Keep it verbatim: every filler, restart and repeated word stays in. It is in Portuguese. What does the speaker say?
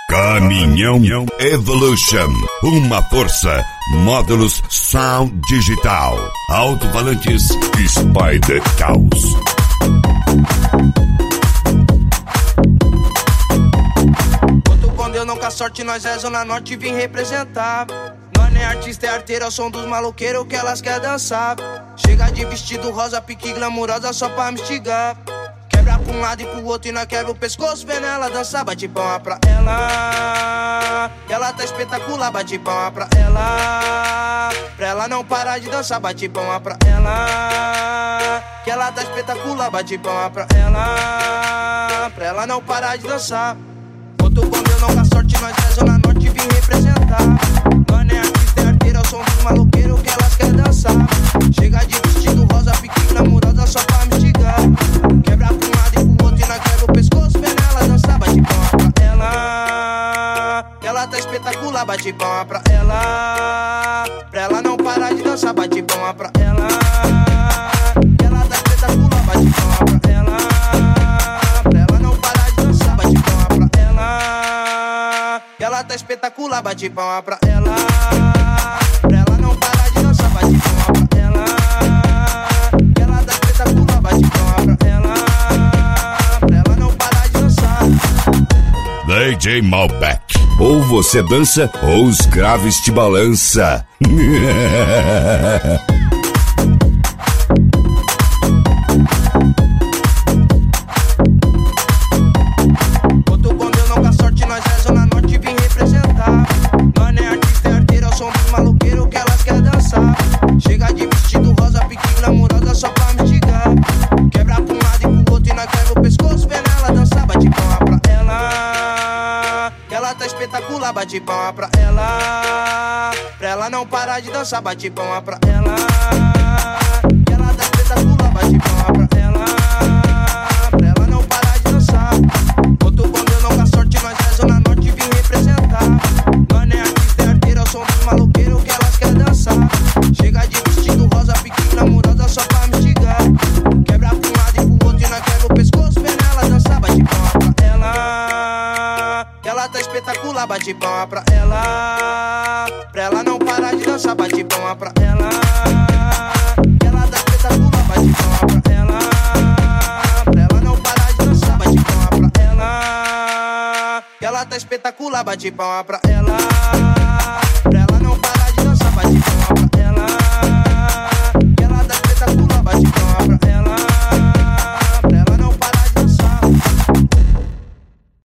Caminhão Evolution, uma força, módulos Sound Digital, alto-falantes Spider Caos. Conto com Deus, não com a sorte, nós é Zona Norte, vim representar. Nós nem artista, é arteira, o som dos maloqueiros que elas querem dançar. Chega de vestido rosa, pique glamurosa só pra me instigar. Quebra pra um lado e pro outro e nós quebra o pescoço, vendo ela dançar, bate palma pra ela. Ela tá espetacular, bate palma pra ela. Pra ela não parar de dançar, bate palma pra ela. Que ela tá espetacular, bate palma pra ela. Pra ela não parar de dançar. Conto com Deus, não com a sorte, nós é Zona Norte, vim representar. Nós nem artista, é arteira, o som dos maloqueiros que elas querem dançar. Chega de vestido rosa, pique glamurosa só pra me instigar. Quebra pra um lado e pro outro e nós quebra o pescoço, vendo ela dançar, bate palma pra ela. Ela tá espetacular, bate palma pra ela. Pra ela não parar de dançar, bate palma pra ela. Ela tá espetacular, bate palma pra ela. Pra ela não parar de dançar, bate palma pra ela. Ela tá espetacular, bate palma pra ela. Pra ela não parar de dançar, bate palma pra ela. Ela tá espetacular, bate palma pra ela. Pra ela não parar de dançar. D J Malbec. Ou você dança ou os graves te balança. Conto com Deus, não com a sorte, nós é Zona Norte, vim representar. Nós nem artista, é arteira, o som dos maloqueiros que elas querem dançar. Chega de vestido rosa, pique glamurosa só pra me instigar. Quebra pra um lado e pro outro e nós quebra o pescoço, vendo ela dançar, bate palma pra ela. Ela tá espetacular, bate palma pra ela. Pra ela não parar de dançar, bate palma pra ela. Ela tá espetacular, bate palma pra ela. Pra ela não parar de dançar. Conto com Deus, não com a sorte, nós é Zona Norte, vim representar. Nós nem artista, é arteira, o som dos maloqueiros que elas querem dançar. Chega de vestido rosa, pique glamurosa só pra me instigar. Quebra pra um lado e pro outro e nós quebra o pescoço, vendo ela dançar, bate palma pra ela. Ela tá espetacular, bate palma pra ela. Pra ela não parar de dançar, bate palma pra ela. Ela tá espetacular, bate palma pra ela. Pra ela não parar de dançar, bate palma pra ela. Ela tá espetacular, bate palma pra ela. Pra